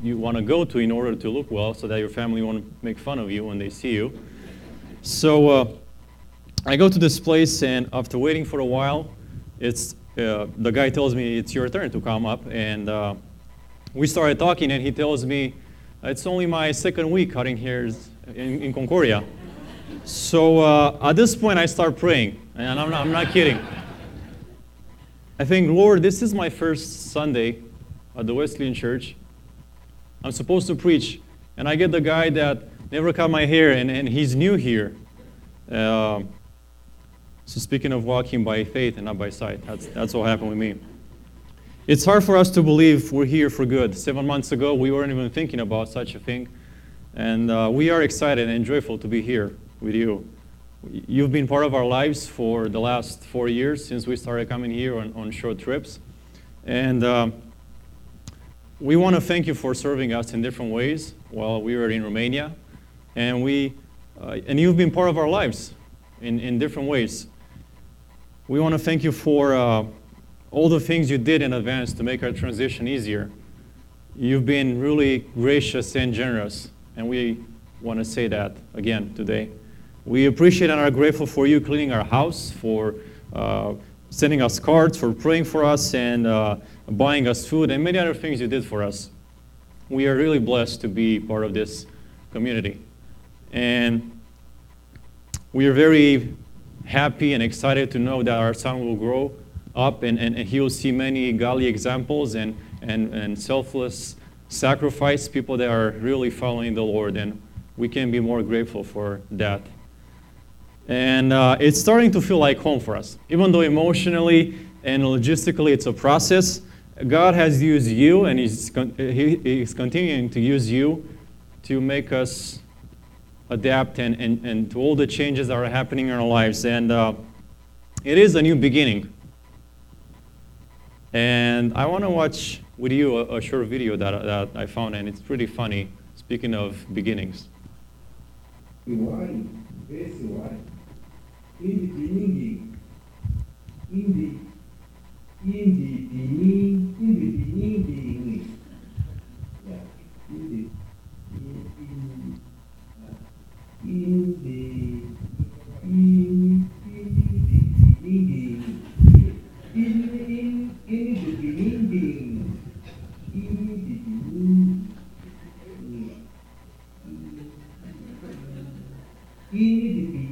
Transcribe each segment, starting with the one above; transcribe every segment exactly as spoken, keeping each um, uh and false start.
you want to go to in order to look well, so that your family won't make fun of you when they see you. So uh, I go to this place, and after waiting for a while, it's uh, the guy tells me it's your turn to come up, and uh, we started talking, and he tells me it's only my second week cutting hairs in, in Concordia. So uh, at this point, I start praying, and I'm not, I'm not kidding. I think, Lord, this is my first Sunday at the Wesleyan Church. I'm supposed to preach, and I get the guy that never cut my hair, and, and he's new here. Uh, so speaking of walking by faith and not by sight, that's, that's what happened with me. It's hard for us to believe we're here for good. Seven months ago, we weren't even thinking about such a thing, and uh, we are excited and joyful to be here with you. You've been part of our lives for the last four years since we started coming here on, on short trips. And uh, we want to thank you for serving us in different ways while we were in Romania. And we, uh, and you've been part of our lives in, in different ways. We want to thank you for uh, all the things you did in advance to make our transition easier. You've been really gracious and generous, and we want to say that again today. We appreciate and are grateful for you cleaning our house, for uh, sending us cards, for praying for us, and uh, buying us food, and many other things you did for us. We are really blessed to be part of this community. And we are very happy and excited to know that our son will grow up and, and, and he will see many godly examples and, and, and selfless sacrifice, people that are really following the Lord, and we can be more grateful for that. And uh, it's starting to feel like home for us. Even though emotionally and logistically it's a process, God has used you, and He's, con- he, he's continuing to use you to make us adapt and, and, and to all the changes that are happening in our lives. And uh, it is a new beginning. And I want to watch with you a, a short video that, that I found, and it's pretty funny, speaking of beginnings. Why? Guess why? In the beginning, in the, in the beginning, in the beginning, yeah, in the, in, in, uh, in the, in, in the beginning, in, in, in the beginning, in the beginning, in the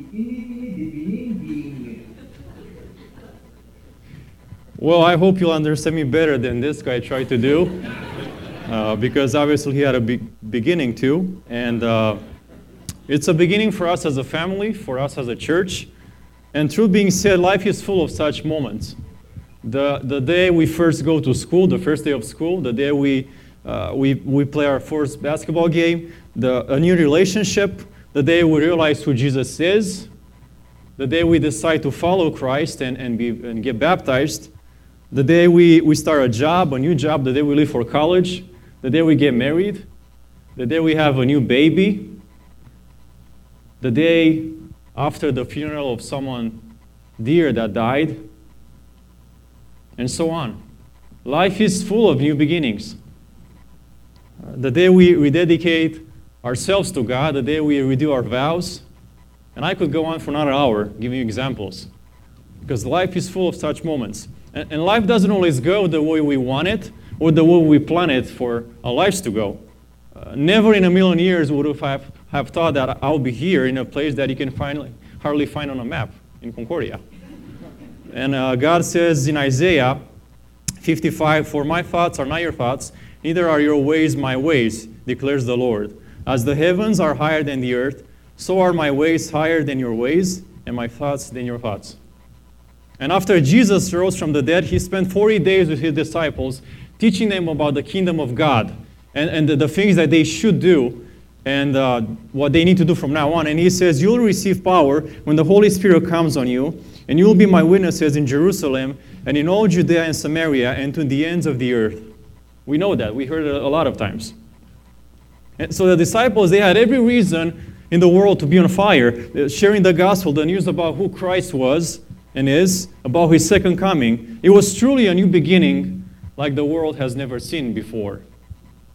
Well, I hope you'll understand me better than this guy tried to do, uh, because obviously he had a be- beginning too, and uh, it's a beginning for us as a family, for us as a church, and truth being said, life is full of such moments. The the day we first go to school, the first day of school, the day we uh, we we play our first basketball game, the a new relationship, the day we realize who Jesus is, the day we decide to follow Christ and, and, be, and get baptized, the day we, we start a job, a new job, the day we leave for college, the day we get married, the day we have a new baby, the day after the funeral of someone dear that died, and so on. Life is full of new beginnings. Uh, the day we rededicate ourselves to God, the day we redo our vows, and I could go on for another hour giving you examples, because life is full of such moments. And, and life doesn't always go the way we want it or the way we plan it for our lives to go. Uh, never in a million years would have, have, have thought that I'll be here in a place that you can finally, hardly find on a map, in Concordia. And uh, God says in Isaiah fifty-five, "For my thoughts are not your thoughts, neither are your ways my ways, declares the Lord. As the heavens are higher than the earth, so are my ways higher than your ways, and my thoughts than your thoughts." And after Jesus rose from the dead, he spent forty days with his disciples, teaching them about the kingdom of God and, and the, the things that they should do and uh, what they need to do from now on. And he says, "You'll receive power when the Holy Spirit comes on you, and you'll be my witnesses in Jerusalem and in all Judea and Samaria and to the ends of the earth." We know that. We heard it a lot of times. And so the disciples, they had every reason in the world to be on fire, sharing the gospel, the news about who Christ was and is, about his second coming. It was truly a new beginning like the world has never seen before.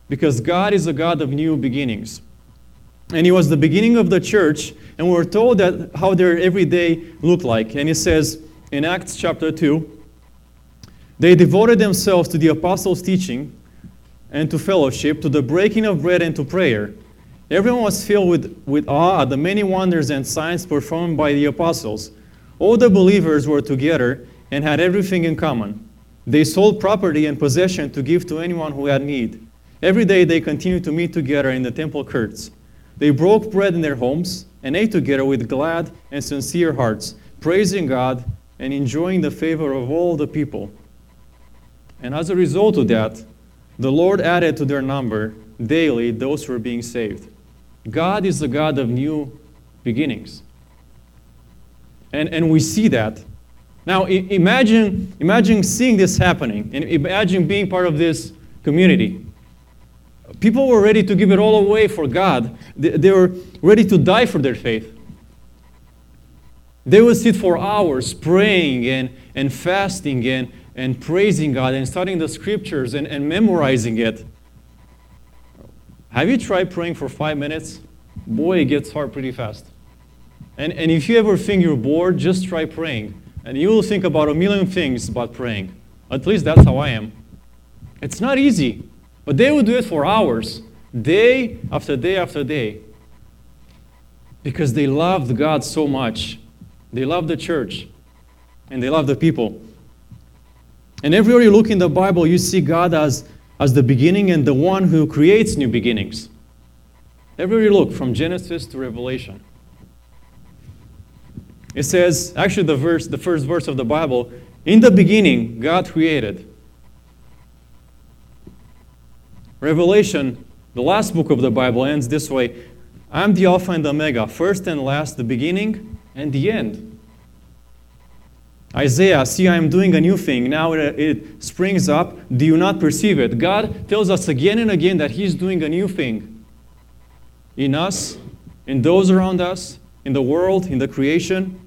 because God is a God of new beginnings. And He was the beginning of the church, and we're told that how their every day looked like. And it says in Acts chapter two, they devoted themselves to the apostles' teaching and to fellowship, to the breaking of bread and to prayer. Everyone was filled with, with awe at the many wonders and signs performed by the apostles. All the believers were together and had everything in common. They sold property and possession to give to anyone who had need. Every day they continued to meet together in the temple courts. They broke bread in their homes and ate together with glad and sincere hearts, praising God and enjoying the favor of all the people. And as a result of that, the Lord added to their number daily those who were being saved. God is the God of new beginnings. And, and we see that. Now, I- imagine, imagine seeing this happening, and imagine being part of this community. People were ready to give it all away for God. They, they were ready to die for their faith. They would sit for hours praying and, and fasting and, and praising God and studying the scriptures and, and memorizing it. Have you tried praying for five minutes? Boy, it gets hard pretty fast. And, and if you ever think you're bored, just try praying. And you will think about a million things about praying. At least that's how I am. It's not easy. But they would do it for hours, day after day after day. Because they loved God so much. They loved the church. And they loved the people. And everywhere you look in the Bible, you see God as, as the beginning and the one who creates new beginnings. Everywhere you look, from Genesis to Revelation. It says, actually the verse, the first verse of the Bible, in the beginning, God created. Revelation, the last book of the Bible, ends this way. I'm the Alpha and the Omega, first and last, the beginning and the end. Isaiah, see, I am doing a new thing. Now it, it springs up. Do you not perceive it? God tells us again and again that He's doing a new thing. In us, in those around us, in the world, in the creation.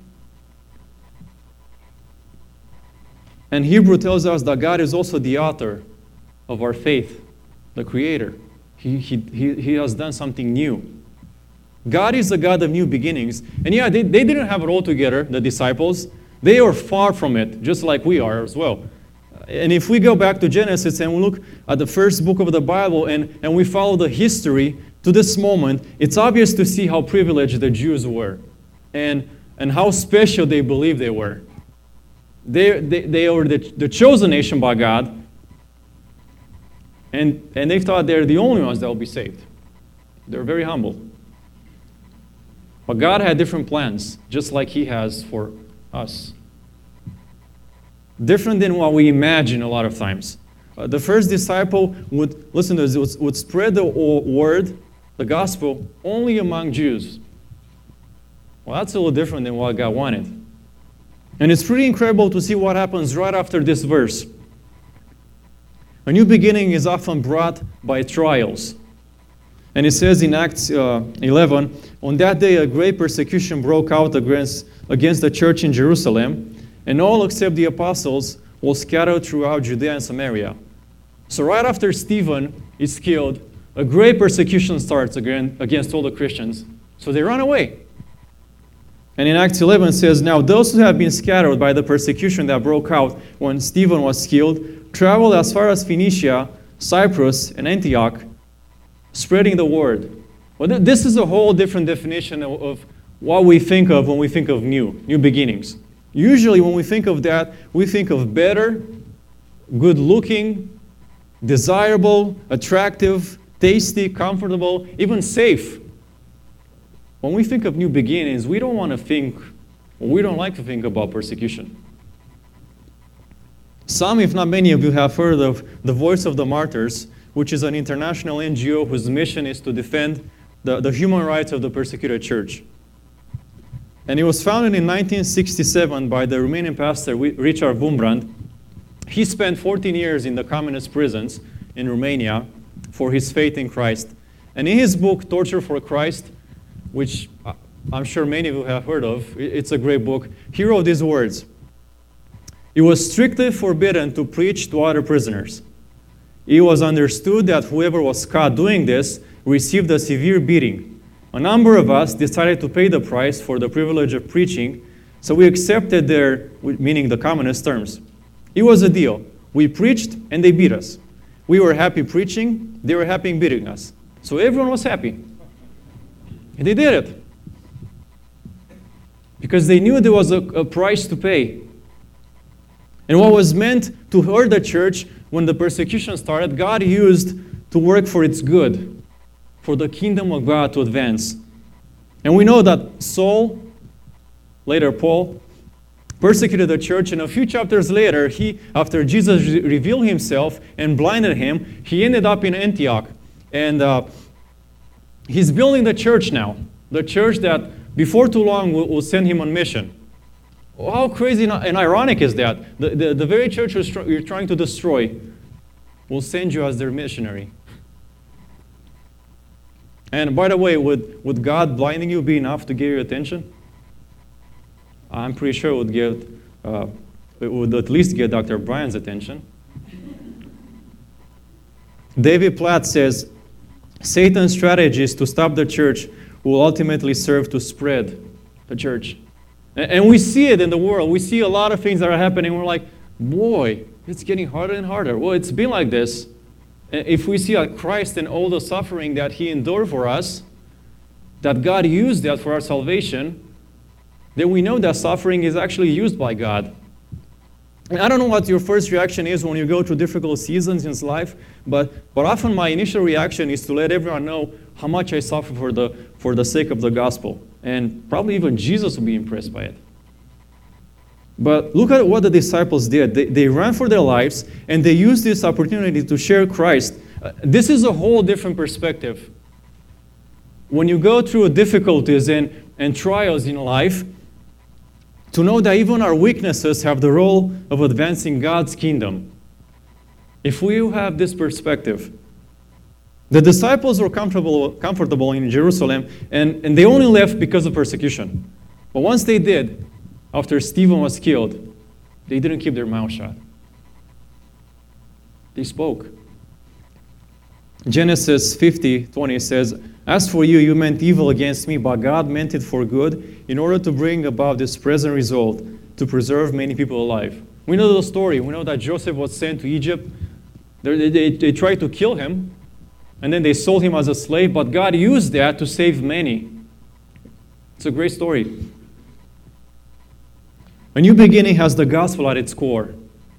And Hebrew tells us that God is also the author of our faith, the Creator. He, he, he, he has done something new. God is the God of new beginnings. And yeah, they, they didn't have it all together, the disciples. They are far from it, just like we are as well. And if we go back to Genesis and we look at the first book of the Bible and, and we follow the history to this moment, it's obvious to see how privileged the Jews were and, and how special they believed they were. They, they, they were the, the chosen nation by God, and, and they thought they're the only ones that will be saved. They're very humble. But God had different plans, just like He has for us. Different than what we imagine a lot of times. Uh, the first disciple would, listen to this, would, would spread the word, the gospel, only among Jews. Well, that's a little different than what God wanted. And it's pretty incredible to see what happens right after this verse. A new beginning is often brought by trials. And it says in Acts uh, eleven, on that day a great persecution broke out against, against the church in Jerusalem, and all except the apostles were scattered throughout Judea and Samaria. So right after Stephen is killed, a great persecution starts again against all the Christians. So they run away. And in Acts eleven it says, now those who have been scattered by the persecution that broke out when Stephen was killed traveled as far as Phoenicia, Cyprus, and Antioch, spreading the word. Well, th- this is a whole different definition of, of what we think of when we think of new, new beginnings. Usually when we think of that, we think of better, good-looking, desirable, attractive, tasty, comfortable, even safe. When we think of new beginnings, we don't want to think, or we don't like to think about persecution. Some, if not many of you, have heard of the Voice of the Martyrs, which is an international N G O whose mission is to defend the, the human rights of the persecuted church. And it was founded in nineteen sixty-seven by the Romanian pastor Richard Wurmbrand. He spent fourteen years in the communist prisons in Romania for his faith in Christ. And in his book, Torture for Christ, which I'm sure many of you have heard of, it's a great book, he wrote these words. It was strictly forbidden to preach to other prisoners. it was understood that whoever was caught doing this received a severe beating. A number of us decided to pay the price for the privilege of preaching, so we accepted their, meaning the communist terms. It was a deal. We preached and they beat us. We were happy preaching, they were happy beating us. So everyone was happy. And they did it. Because they knew there was a, a price to pay. And what was meant to hurt the church when the persecution started, God used to work for its good, for the kingdom of God to advance. And we know that Saul, later Paul, persecuted the church, and a few chapters later, he, after Jesus re- revealed himself and blinded him, he ended up in Antioch. And uh, he's building the church now, the church that before too long will, will send him on mission. How crazy and ironic is that? The, the, the very church you're, str- you're trying to destroy will send you as their missionary. And by the way, would, would God blinding you be enough to get your attention? I'm pretty sure it would get, uh, it would at least get Doctor Brian's attention. David Platt says, Satan's strategies to stop the church will ultimately serve to spread the church. And, and we see it in the world. We see a lot of things that are happening. We're like, boy, it's getting harder and harder. Well, it's been like this. If we see that Christ and all the suffering that He endured for us, that God used that for our salvation, then we know that suffering is actually used by God. And I don't know what your first reaction is when you go through difficult seasons in life, but, but often my initial reaction is to let everyone know how much I suffer for the, for the sake of the gospel. And probably even Jesus will be impressed by it. But look at what the disciples did. They, they ran for their lives, and they used this opportunity to share Christ. Uh, this is a whole different perspective. When you go through difficulties and, and trials in life, to know that even our weaknesses have the role of advancing God's kingdom. If we have this perspective, the disciples were comfortable, comfortable in Jerusalem, and, and they only left because of persecution. But once they did, after Stephen was killed, they didn't keep their mouth shut. They spoke. Genesis fifty twenty says, "As for you, you meant evil against me, but God meant it for good, in order to bring about this present result, to preserve many people alive." We know the story. We know that Joseph was sent to Egypt. They, they, they tried to kill him, and then they sold him as a slave, but God used that to save many. It's a great story. A new beginning has the gospel at its core.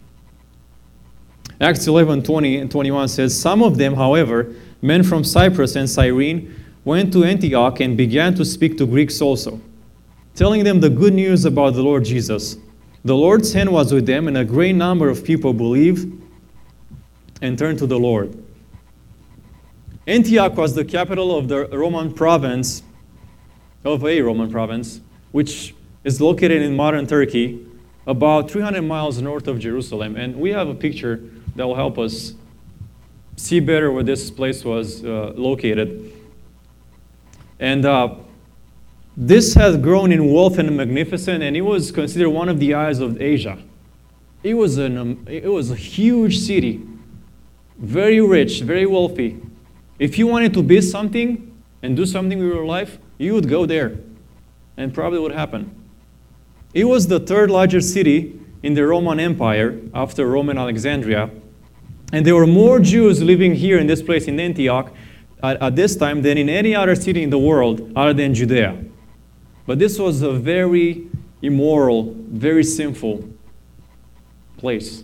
Acts eleven twenty and twenty-one says, "Some of them, however, men from Cyprus and Cyrene, went to Antioch and began to speak to Greeks also, telling them the good news about the Lord Jesus. The Lord's hand was with them, and a great number of people believed and turned to the Lord." Antioch was the capital of the Roman province, of a Roman province, which is located in modern Turkey, about three hundred miles north of Jerusalem. And we have a picture that will help us see better where this place was uh, located. And uh, this has grown in wealth and magnificence, and it was considered one of the eyes of Asia. It was, an, um, it was a huge city, very rich, very wealthy. If you wanted to build something and do something with your life, you would go there, and probably would happen. It was the third largest city in the Roman Empire after Rome and Alexandria. And there were more Jews living here in this place in Antioch at, at this time than in any other city in the world other than Judea. But this was a very immoral, very sinful place.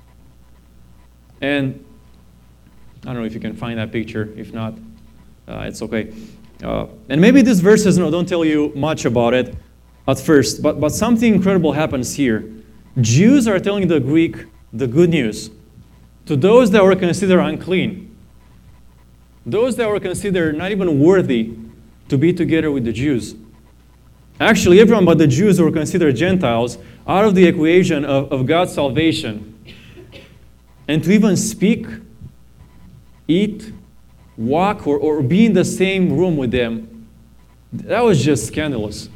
And I don't know if you can find that picture. If not, uh, it's okay. Uh, and maybe these verses no, don't tell you much about it at first, but, but something incredible happens here. Jews are telling the Greek the good news to those that were considered unclean, those that were considered not even worthy to be together with the Jews. Actually, everyone but the Jews were considered Gentiles out of the equation of, of God's salvation. And to even speak, eat, walk, or, or be in the same room with them, that was just scandalous.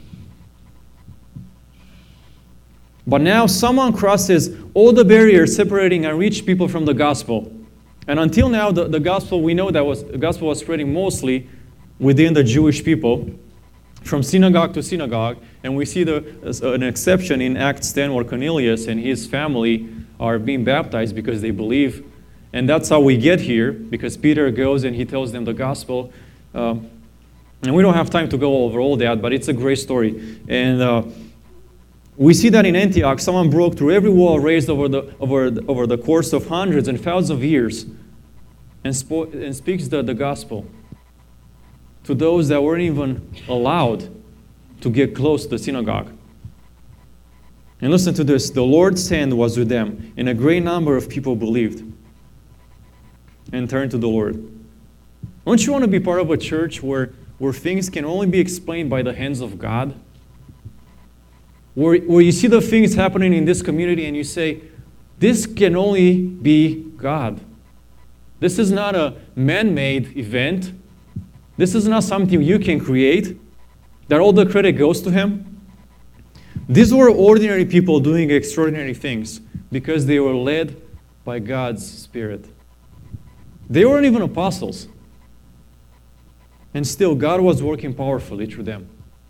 But now someone crosses all the barriers separating unreached people from the gospel. And until now, the, the gospel, we know that was, the gospel was spreading mostly within the Jewish people, from synagogue to synagogue. And we see the, an exception in Acts ten where Cornelius and his family are being baptized because they believe. And that's how we get here, because Peter goes and he tells them the gospel. Um, and we don't have time to go over all that, but it's a great story. And uh, we see that in Antioch, someone broke through every wall raised over the, over the, over the course of hundreds and thousands of years and, spo- and speaks the, the gospel to those that weren't even allowed to get close to the synagogue. And listen to this. The Lord's hand was with them, and a great number of people believed and turned to the Lord. Don't you want to be part of a church where, where things can only be explained by the hands of God? Where, where you see the things happening in this community and you say, this can only be God. This is not a man-made event. This is not something you can create, that all the credit goes to Him. These were ordinary people doing extraordinary things because they were led by God's Spirit. They weren't even apostles. And still, God was working powerfully through them.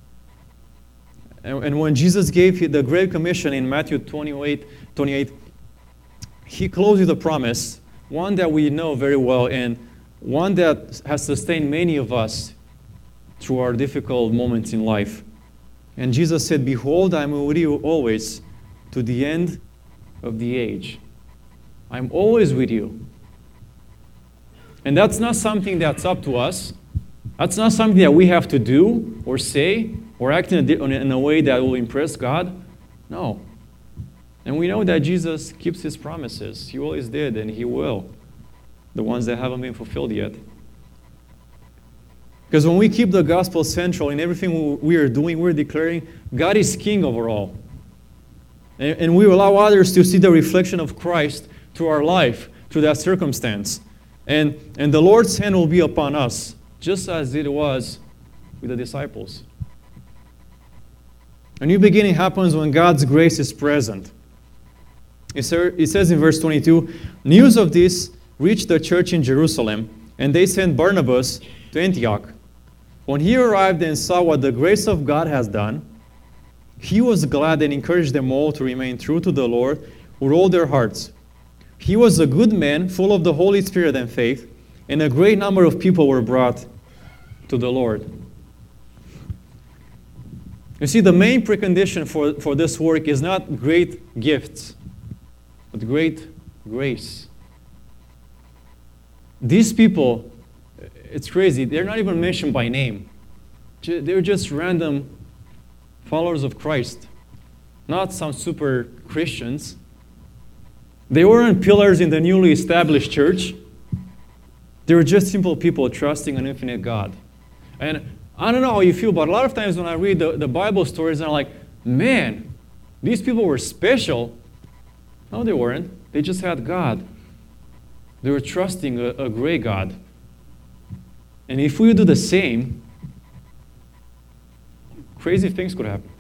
And, and when Jesus gave the Great Commission in Matthew twenty-eight, twenty-eight, He closed with a promise, one that we know very well, and one that has sustained many of us through our difficult moments in life. And Jesus said, behold, I am with you always to the end of the age. I'm always with you. And that's not something that's up to us. That's not something that we have to do or say or act in a, in a way that will impress God. No. And we know that Jesus keeps His promises. He always did, and He will. The ones that haven't been fulfilled yet. Because when we keep the gospel central in everything we are doing, we're declaring God is king over all. And, and we allow others to see the reflection of Christ through our life, through that circumstance. And, and the Lord's hand will be upon us, just as it was with the disciples. A new beginning happens when God's grace is present. It says in verse twenty-two, news of this reached the church in Jerusalem, and they sent Barnabas to Antioch. When he arrived and saw what the grace of God has done, he was glad and encouraged them all to remain true to the Lord with all their hearts. He was a good man, full of the Holy Spirit and faith, and a great number of people were brought to the Lord. You see, the main precondition for, for this work is not great gifts, but great grace. These people, it's crazy, they're not even mentioned by name. They're just random followers of Christ, not some super Christians. They weren't pillars in the newly established church. They were just simple people trusting an infinite God. And I don't know how you feel, but a lot of times when I read the, the Bible stories, I'm like, man, these people were special. No, they weren't. They just had God. They were trusting a, a great God. And if we do the same, crazy things could happen.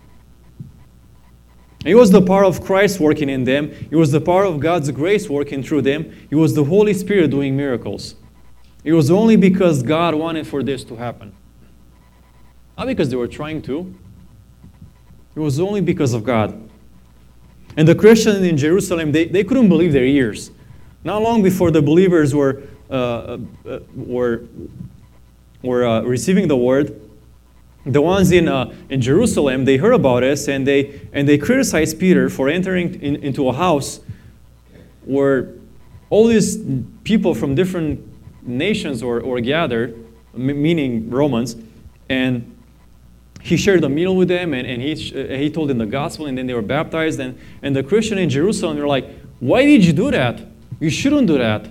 It was the power of Christ working in them. It was the power of God's grace working through them. It was the Holy Spirit doing miracles. It was only because God wanted for this to happen. Not because they were trying to. It was only because of God. And the Christians in Jerusalem, they, they couldn't believe their ears. Not long before the believers were, uh, uh, were, were uh, receiving the word, the ones in, uh, in Jerusalem, they heard about us and they, and they criticized Peter for entering in, into a house where all these people from different nations were, were gathered, m- meaning Romans, and he shared a meal with them and, and he, uh, he told them the gospel, and then they were baptized. And, and the Christian in Jerusalem were like, why did you do that? You shouldn't do that.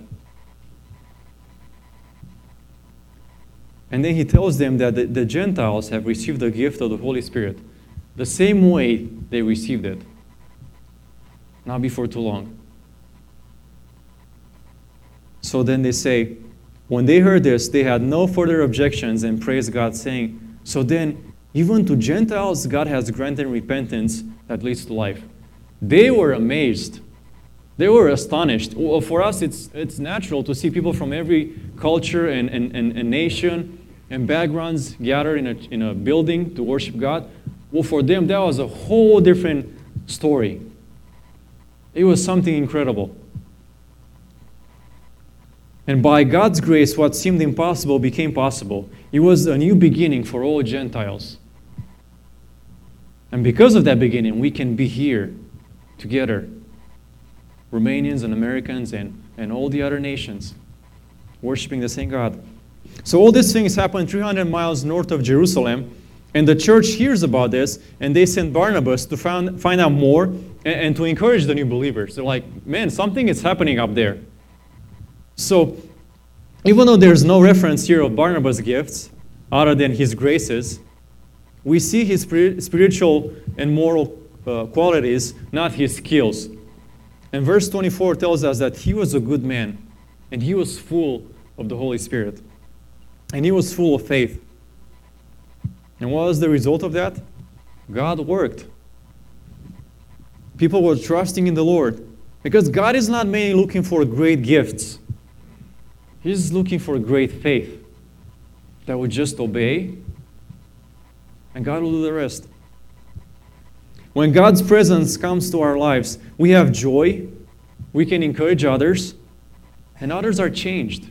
And then he tells them that the, the Gentiles have received the gift of the Holy Spirit the same way they received it. Not before too long. So then they say, when they heard this, they had no further objections and praised God, saying, so then, even to Gentiles, God has granted repentance that leads to life. They were amazed. They were astonished. Well, for us, it's, it's natural to see people from every culture and, and, and, and nation and backgrounds gather in a, in a building to worship God. Well, for them, that was a whole different story. It was something incredible. And by God's grace, what seemed impossible became possible. It was a new beginning for all Gentiles. And because of that beginning, we can be here together, Romanians and Americans and, and all the other nations, worshiping the same God. So all these things happened three hundred miles north of Jerusalem, and the church hears about this, and they send Barnabas to find, find out more and, and to encourage the new believers. They're like, man, something is happening up there. So, even though there's no reference here of Barnabas' gifts, other than his graces, we see his spiritual and moral uh, qualities, not his skills. And verse twenty-four tells us that he was a good man, and he was full of the Holy Spirit, and he was full of faith. And what was the result of that? God worked. People were trusting in the Lord, because God is not mainly looking for great gifts. He's looking for great faith that would just obey, and God will do the rest. When God's presence comes to our lives, we have joy, we can encourage others, and others are changed.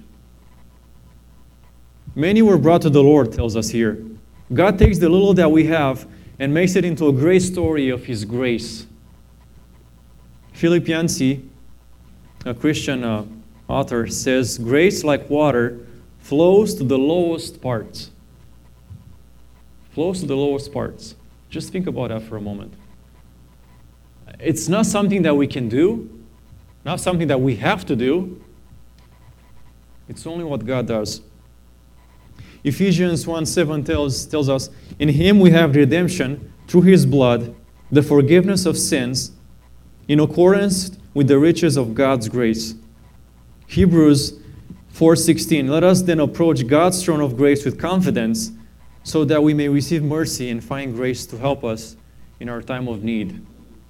Many were brought to the Lord, tells us here. God takes the little that we have and makes it into a great story of His grace. Philip Yancey, a Christian uh, author, says, grace, like water, flows to the lowest parts. Flows to the lowest parts. Just think about that for a moment. It's not something that we can do, not something that we have to do. It's only what God does. Ephesians one seven tells, tells us, in Him we have redemption through His blood, the forgiveness of sins, in accordance with the riches of God's grace. Hebrews four sixteen, let us then approach God's throne of grace with confidence, so that we may receive mercy and find grace to help us in our time of need.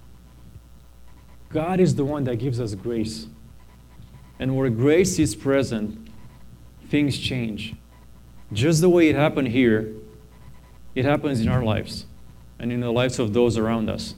God is the one that gives us grace. And where grace is present, things change. Just the way it happened here, it happens in our lives and in the lives of those around us.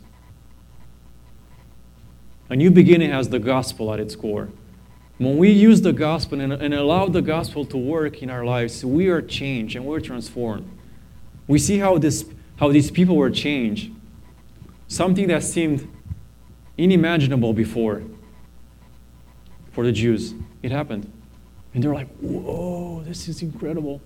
A new beginning has the gospel at its core. When we use the gospel and, and allow the gospel to work in our lives, we are changed and we're transformed. We see how this, how these people were changed. Something that seemed unimaginable before for the Jews. It happened. And they're like, whoa, this is incredible.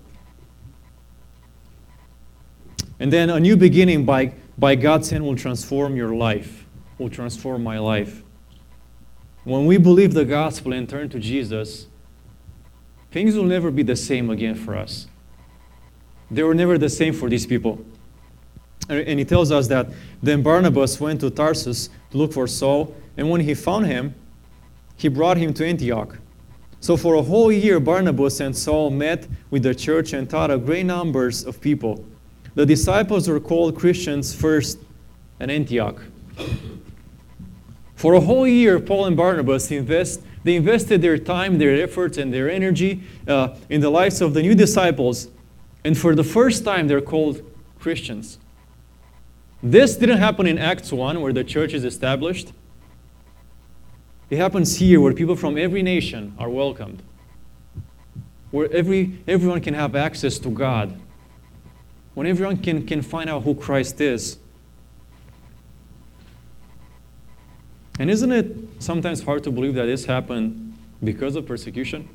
And then a new beginning by, by God's hand will transform your life, will transform my life. When we believe the gospel and turn to Jesus, things will never be the same again for us. They were never the same for these people. And he tells us that then Barnabas went to Tarsus to look for Saul, and when he found him, he brought him to Antioch. So for a whole year, Barnabas and Saul met with the church and taught a great numbers of people. The disciples were called Christians first at Antioch. For a whole year, Paul and Barnabas invest, they invested their time, their efforts, and their energy uh, in the lives of the new disciples. And for the first time, they're called Christians. This didn't happen in Acts one, where the church is established. It happens here, where people from every nation are welcomed. Where every, everyone can have access to God. When everyone can, can find out who Christ is. And isn't it sometimes hard to believe that this happened because of persecution?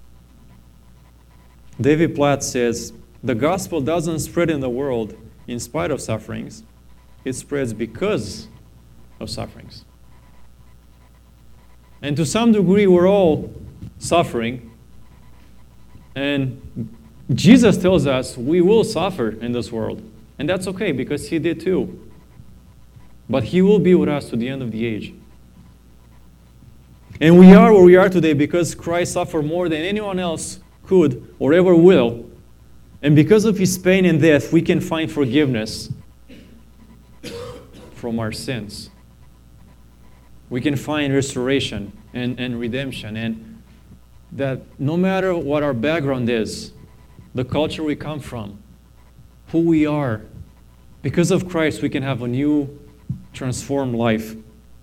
David Platt says, the gospel doesn't spread in the world in spite of sufferings. It spreads because of sufferings. And to some degree, we're all suffering. And Jesus tells us we will suffer in this world. And that's okay, because He did too. But He will be with us to the end of the age. And we are where we are today because Christ suffered more than anyone else could or ever will. And because of His pain and death, we can find forgiveness from our sins. we can find restoration and, and redemption. And that no matter what our background is, the culture we come from, who we are, because of Christ, we can have a new, transformed life.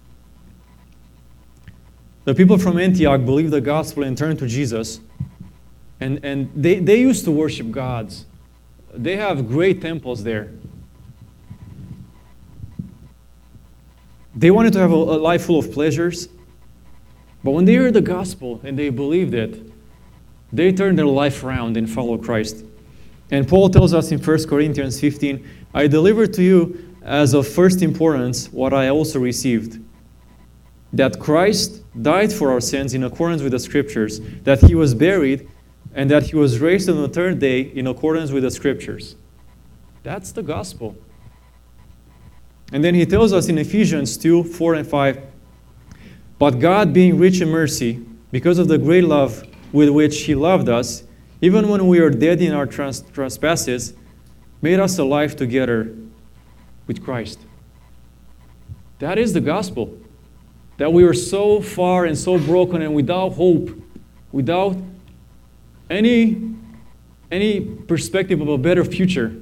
The people from Antioch believed the gospel and turned to Jesus. And, and they, they used to worship gods. They have great temples there. They wanted to have a, a life full of pleasures. But when they heard the gospel and they believed it, they turned their life around and followed Christ. And Paul tells us in First Corinthians fifteen, I delivered to you as of first importance what I also received, that Christ died for our sins in accordance with the Scriptures, that he was buried, and that he was raised on the third day in accordance with the Scriptures. That's the gospel. And then he tells us in Ephesians two, four and five, but God being rich in mercy, because of the great love with which he loved us, even when we were dead in our trans- trespasses, made us alive together with Christ. That is the gospel. That we were so far and so broken and without hope, without any, any perspective of a better future.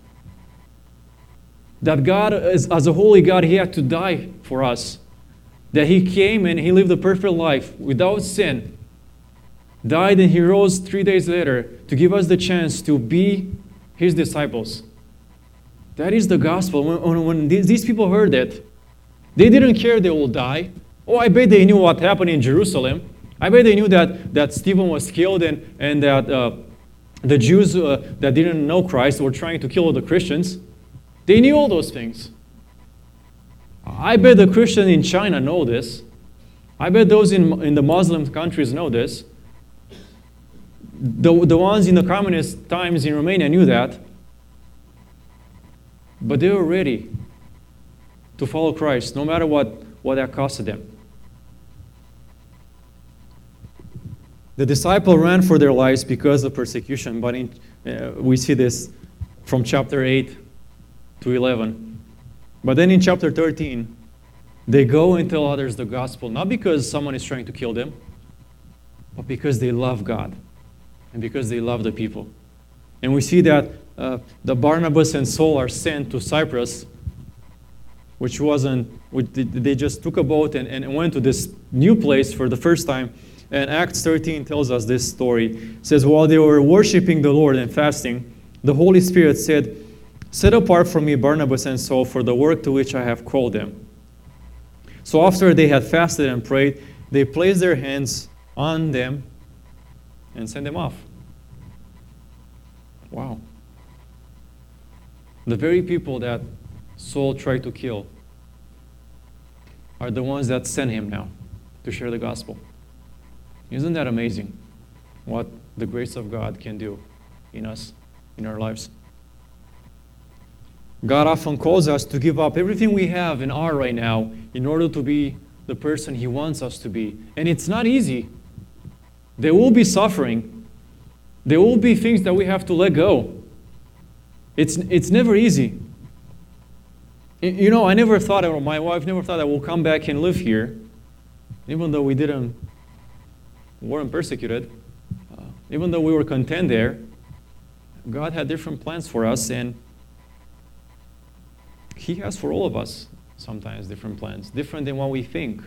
That God, as, as a holy God, he had to die for us. That he came and he lived a perfect life without sin. Died and he rose three days later to give us the chance to be his disciples. That is the gospel. When, when these, these people heard it, they didn't care they will die. Oh, I bet they knew what happened in Jerusalem. I bet they knew that, that Stephen was killed and, and that uh, the Jews uh, that didn't know Christ were trying to kill the Christians. They knew all those things. I bet the Christians in China know this. I bet those in, in the Muslim countries know this. The, the ones in the communist times in Romania knew that. But they were ready to follow Christ, no matter what, what that costed them. The disciples ran for their lives because of persecution, but in, uh, we see this from chapter eight to eleven. But then in chapter thirteen, they go and tell others the gospel, not because someone is trying to kill them, but because they love God and because they love the people. And we see that uh, the Barnabas and Saul are sent to Cyprus, which wasn't, which they just took a boat and, and went to this new place for the first time. And Acts thirteen tells us this story. It says, while they were worshiping the Lord and fasting, the Holy Spirit said, set apart for me Barnabas and Saul for the work to which I have called them. So after they had fasted and prayed, they placed their hands on them and sent them off. Wow. The very people that Saul tried to kill are the ones that sent him now to share the gospel. Isn't that amazing what the grace of God can do in us, in our lives? God often calls us to give up everything we have and are right now in order to be the person he wants us to be. And it's not easy. There will be suffering. There will be things that we have to let go. It's, it's never easy. You know, I never thought, or my wife never thought I will come back and live here, even though we didn't, weren't persecuted, uh, even though we were content there. God had different plans for us, and he has for all of us sometimes different plans, different than what we think.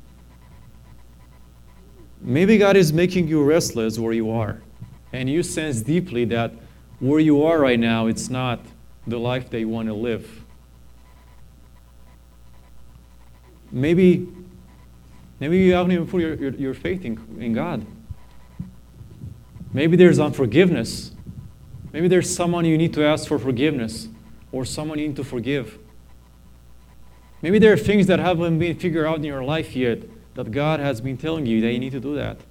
Maybe God is making you restless where you are, and you sense deeply that where you are right now, it's not the life that you want to live. Maybe, maybe you haven't even put your, your, your faith in, in God. Maybe there's unforgiveness. Maybe there's someone you need to ask for forgiveness, or someone you need to forgive. Maybe there are things that haven't been figured out in your life yet that God has been telling you that you need to do that.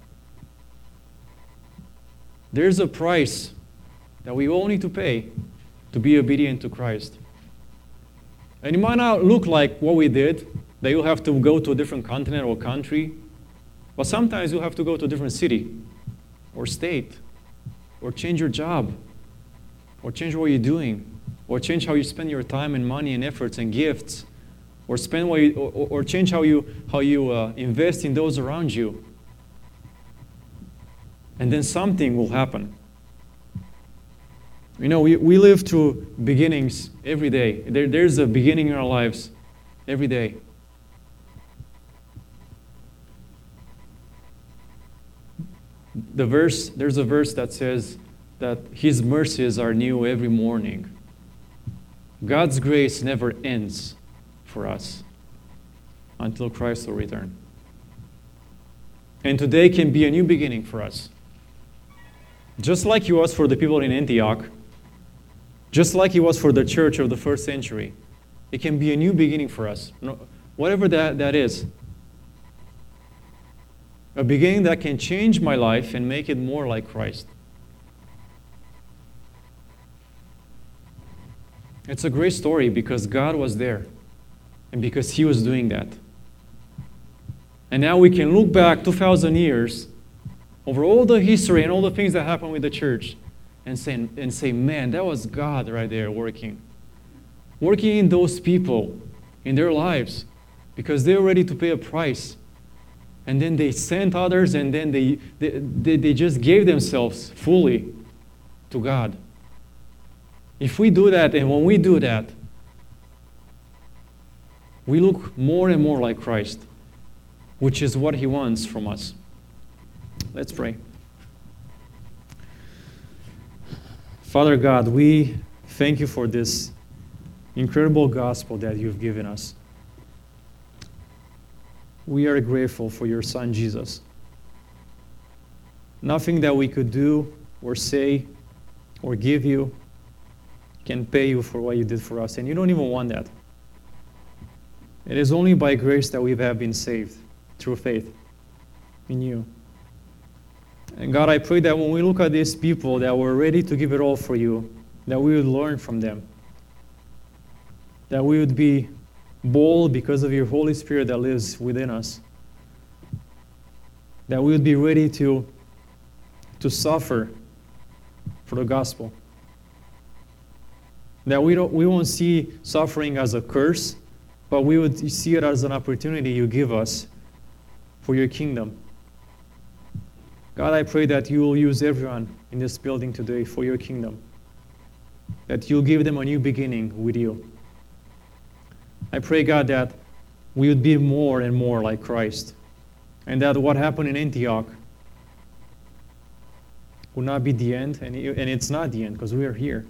There's a price that we all need to pay to be obedient to Christ. And it might not look like what we did, that you'll have to go to a different continent or country, but sometimes you'll have to go to a different city or state, or change your job, or change what you're doing, or change how you spend your time and money and efforts and gifts, or spend what you, or, or change how you, how you uh, invest in those around you. And then something will happen. You know, we, we live through beginnings every day. There, there's a beginning in our lives every day. The verse, there's a verse that says that His mercies are new every morning. God's grace never ends for us until Christ will return. And today can be a new beginning for us. Just like it was for the people in Antioch, just like it was for the church of the first century, it can be a new beginning for us. Whatever that, that is. A beginning that can change my life and make it more like Christ. It's a great story because God was there and because He was doing that. And now we can look back two thousand years over all the history and all the things that happened with the church and say, and say, man, that was God right there working. Working in those people, in their lives, because they were ready to pay a price. And then they sent others, and then they, they, they, they just gave themselves fully to God. If we do that, and when we do that, we look more and more like Christ, which is what He wants from us. Let's pray. Father God, we thank You for this incredible gospel that You've given us. We are grateful for Your Son, Jesus. Nothing that we could do or say or give You can pay You for what You did for us, and You don't even want that. It is only by grace that we have been saved, through faith in You. And God, I pray that when we look at these people that were ready to give it all for You, that we would learn from them. That we would be bold because of Your Holy Spirit that lives within us. That we would be ready to, to suffer for the gospel. That we, don't, we won't see suffering as a curse, but we would see it as an opportunity You give us for Your kingdom. God, I pray that You will use everyone in this building today for Your kingdom. That You'll give them a new beginning with You. I pray, God, that we would be more and more like Christ. And that what happened in Antioch will not be the end, and it's not the end because we are here.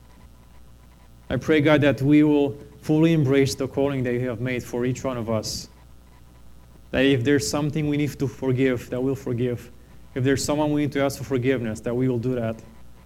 I pray, God, that we will fully embrace the calling that You have made for each one of us. That if there's something we need to forgive, that we'll forgive. If there's someone we need to ask for forgiveness, that we will do that.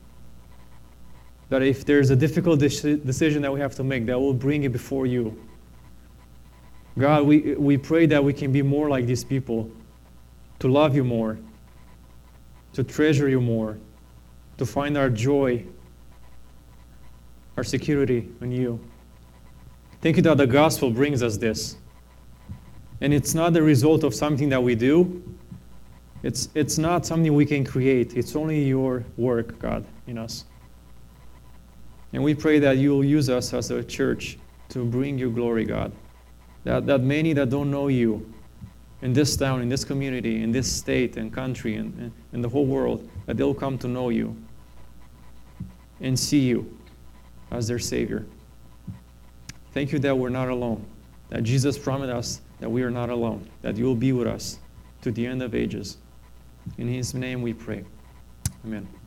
That if there's a difficult decision that we have to make, that we'll bring it before You. God, we, we pray that we can be more like these people, to love You more, to treasure You more, to find our joy, our security in You. Thank You that the gospel brings us this. And it's not the result of something that we do. It's, it's not something we can create. It's only Your work, God, in us. And we pray that You will use us as a church to bring You glory, God. That, that many that don't know You in this town, in this community, in this state and country, and, and, and the whole world, that they'll come to know You and see You as their Savior. Thank You that we're not alone. That Jesus promised us that we are not alone. That You will be with us to the end of ages. In His name we pray. Amen.